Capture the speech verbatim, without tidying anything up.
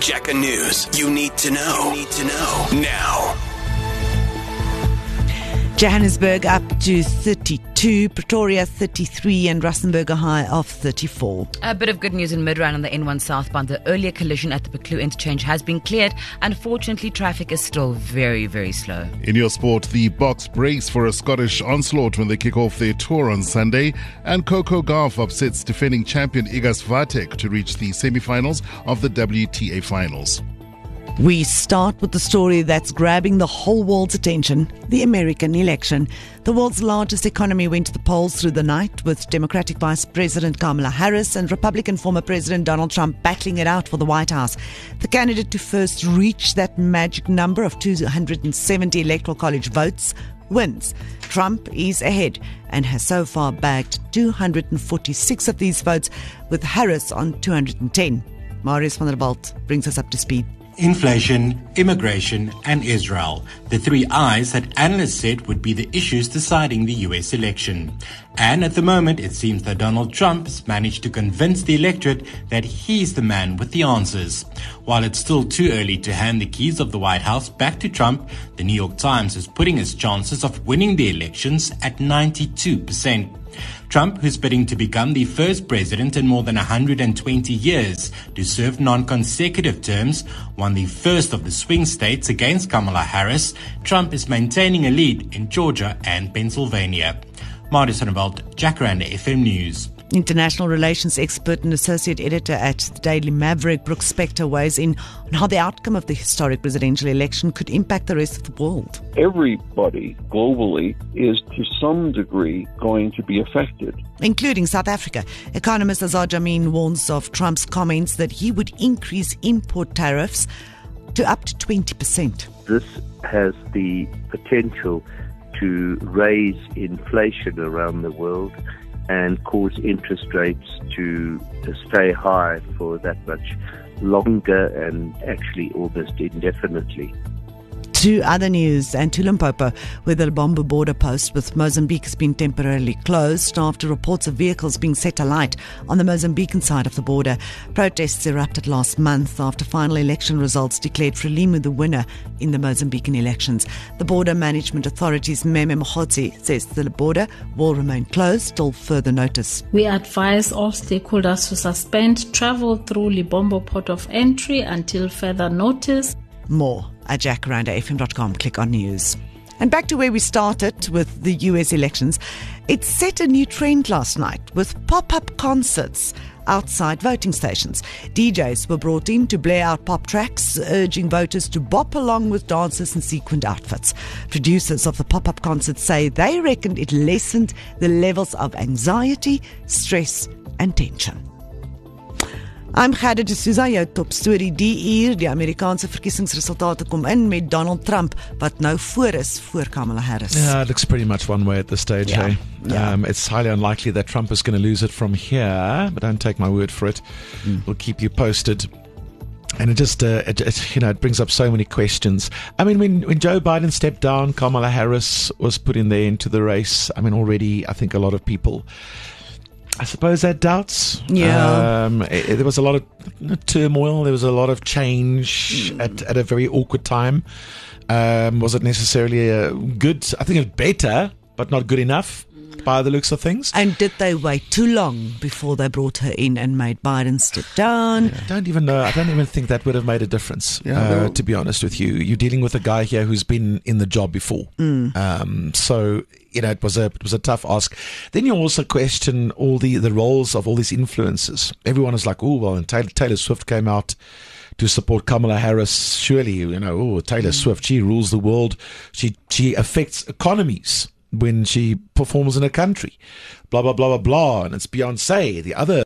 Jacka News. You need to know. You need to know now. Johannesburg up to thirty-two, Pretoria thirty-three, and Rustenburg a high of thirty-four. A bit of good news in Midrand on the N one southbound. The earlier collision at the Buccleuch interchange has been cleared. Unfortunately, traffic is still very, very slow. In your sport, the Boks brace for a Scottish onslaught when they kick off their tour on Sunday, and Coco Gauff upsets defending champion Iga Swiatek to reach the semi-finals of the W T A finals. We start with the story that's grabbing the whole world's attention, the American election. The world's largest economy went to the polls through the night, with Democratic Vice President Kamala Harris and Republican former President Donald Trump battling it out for the White House. The candidate to first reach that magic number of two hundred seventy Electoral College votes wins. Trump is ahead and has so far bagged two hundred forty-six of these votes, with Harris on two hundred ten. Marius van der Balt brings us up to speed. Inflation, immigration, and Israel, the three I's that analysts said would be the issues deciding the U S election. And at the moment, it seems that Donald Trump has managed to convince the electorate that he's the man with the answers. While it's still too early to hand the keys of the White House back to Trump, the New York Times is putting his chances of winning the elections at ninety-two percent. Trump, who's bidding to become the first president in more than one hundred twenty years to serve non-consecutive terms, won the first of the swing states against Kamala Harris. Trump is maintaining a lead in Georgia and Pennsylvania. Marius van der Balt, Jacaranda F M News. International relations expert and associate editor at the Daily Maverick, Brooks Spector, weighs in on how the outcome of the historic presidential election could impact the rest of the world. Everybody globally is to some degree going to be affected, including South Africa. Economist Azar Jammine warns of Trump's comments that he would increase import tariffs to up to twenty percent. This has the potential to raise inflation around the world and cause interest rates to, to stay high for that much longer and actually almost indefinitely. To other news, and to Limpopo, where the Lubombo border post with Mozambique has been temporarily closed after reports of vehicles being set alight on the Mozambican side of the border. Protests erupted last month after final election results declared Frelimo the winner in the Mozambican elections. The Border Management Authority's Meme Mokgotsi says the border will remain closed till further notice. We advise all stakeholders to suspend travel through Lubombo port of entry until further notice. More at jacaranda f m dot com. Click on news. And back to where we started with the U S elections. It set a new trend last night with pop-up concerts outside voting stations. D Js were brought in to blare out pop tracks, urging voters to bop along with dancers in sequined outfits. Producers of the pop-up concerts say they reckoned it lessened the levels of anxiety, stress and tension. I'm Gerda de Souza, jou top story die uur. Die Amerikaanse verkiesingsresultate kom in met Donald Trump, wat nou voor is voor Kamala Harris. Yeah, it looks pretty much one way at this stage, yeah. eh? Yeah. Um, it's highly unlikely that Trump is going to lose it from here, but don't take my word for it. Mm. We'll keep you posted. And it just, uh, it, it, you know, it brings up so many questions. I mean, when, when Joe Biden stepped down, Kamala Harris was put in there into the race. I mean, already, I think a lot of people, I suppose, had doubts. Yeah. Um, it, there was a lot of turmoil. There was a lot of change mm. at, at a very awkward time. Um, was it necessarily a good? I think it's better, but not good enough by the looks of things. And did they wait too long before they brought her in and made Biden step down? Yeah, I don't even know. I don't even think that would have made a difference, yeah, uh, to be honest with you. You're dealing with a guy here who's been in the job before. Mm. Um, so, you know, it was a it was a tough ask. Then you also question all the, the roles of all these influencers. Everyone is like, oh, well, and Taylor, Taylor Swift came out to support Kamala Harris. Surely, you know, oh, Taylor mm. Swift, she rules the world. She she affects economies when she performs in a country, blah, blah, blah, blah, blah. And it's Beyonce, the other